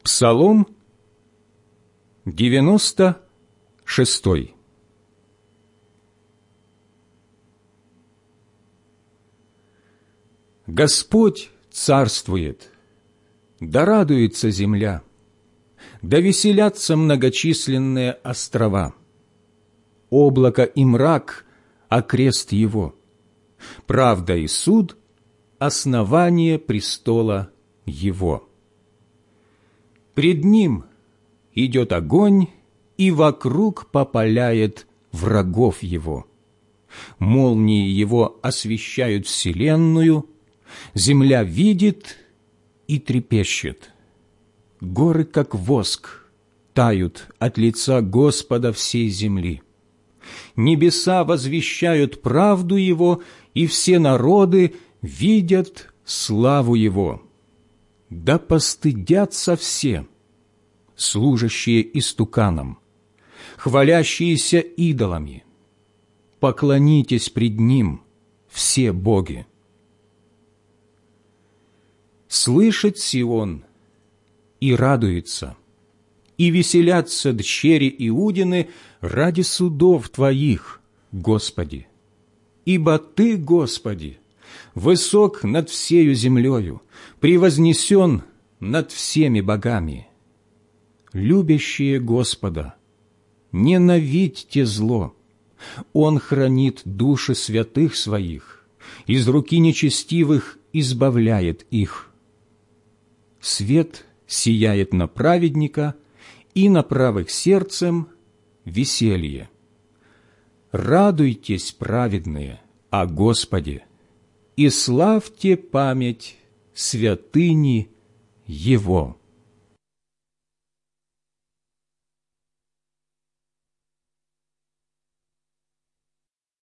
Псалом 96. Господь царствует, да радуется земля, да веселятся многочисленные острова. Облако и мрак — окрест его, правда и суд — основание престола его. Пред ним идет огонь, и вокруг попаляет врагов его. Молнии его освещают вселенную, земля видит и трепещет. Горы, как воск, тают от лица Господа всей земли. Небеса возвещают правду Его, и все народы видят славу Его. Да постыдятся все, служащие истуканам, хвалящиеся идолами. Поклонитесь пред Ним, все боги. Слышит Сион и радуется, и веселятся дщери Иудины ради судов Твоих, Господи. Ибо Ты, Господи, высок над всею землею, превознесен над всеми богами. Любящие Господа, ненавидьте зло. Он хранит души святых Своих, из руки нечестивых избавляет их. Свет сияет на праведника, и на правых сердцем веселье. Радуйтесь, праведные, о Господе, и славьте память святыни Его.